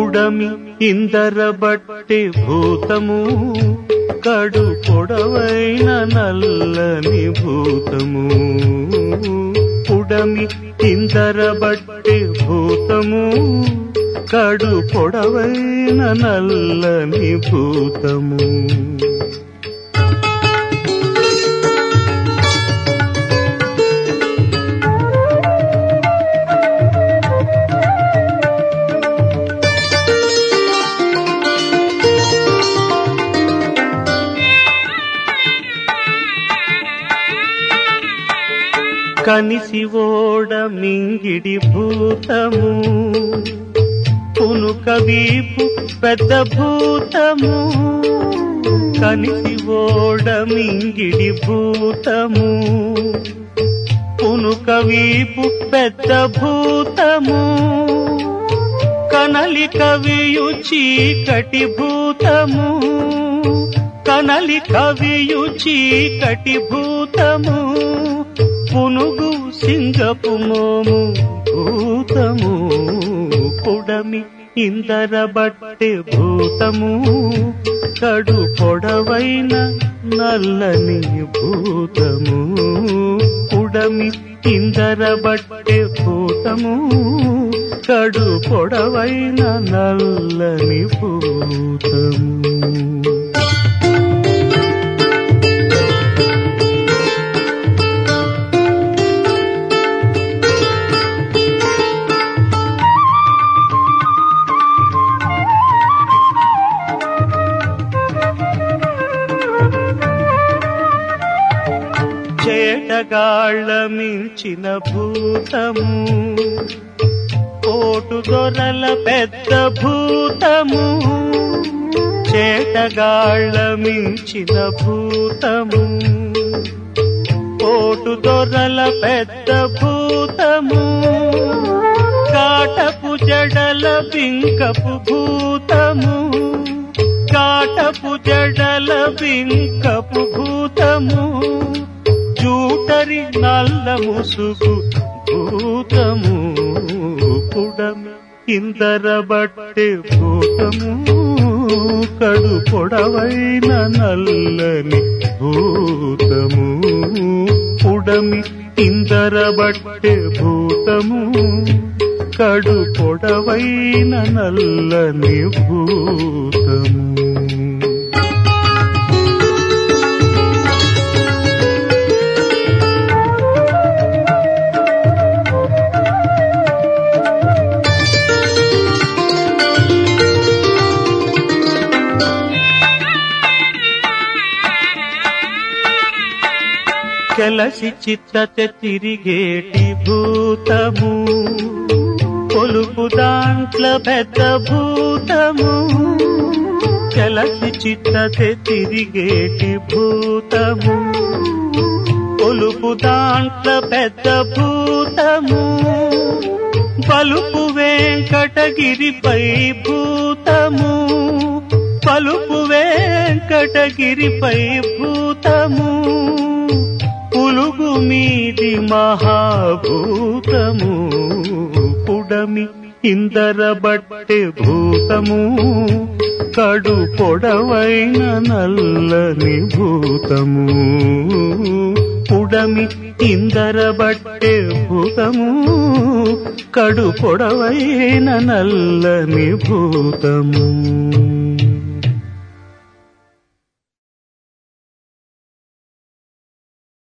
పుడమి ఇందర బట్టి భూతము కడు పొడవైన నల్లని భూతము పుడమి ఇందర బట్టి భూతము కడు పొడవైన నల్లని భూతము కనిసి ఓడ మింగిడి భూతము పునుక వీపు పెద్ద భూతము కనిసి ఓడ మింగిడి భూతము పునుక వీపు పెద్ద భూతము కనలి కవియు చీకటి భూతము కనలి కవియు చీకటి భూతము పునుగు సింగపు మోము భూతము పుడమి ఇందర బట్టె భూతము కడు పొడవైన నల్లని భూతము పుడమి ఇందర బట్టె భూతము కడు పొడవైన నల్లని భూతము చేటగాళ్ళ మించిన భూతము కోటు దొరల పెద్ద భూతము చేటగాళ్ళ మించిన భూతము కోటు దొరల పెద్ద భూతము కాటపు జడల బింకపు భూతము కాటపు జడల బింకపు భూతము జూటరి నల్ల ముసుగు భూతము పుడమి ఇందర బట్టె భూతము కడు పొడవైన నల్లని భూతము పుడమి ఇందర బట్టె భూతము కడు పొడవైన నల్లని భూతము కెలసి చిత్తత తిరిగేటి భూతము కొలుపు దాంట్ల పెద్ద భూతము కెలసి చిత్తత తిరిగేటి భూతము కొలుపు దాంట్ల పెద్ద భూతము పలుపు వెంకటగిరిపై భూతము పలుపు వెంకటగిరిపై భూతము పులుగు మీది మహాభూతము పుడమి ఇందర బట్టె భూతము కడు పొడవైన నల్లని భూతము పుడమి ఇందర బట్టె భూతము కడు పొడవైన నల్లని భూతము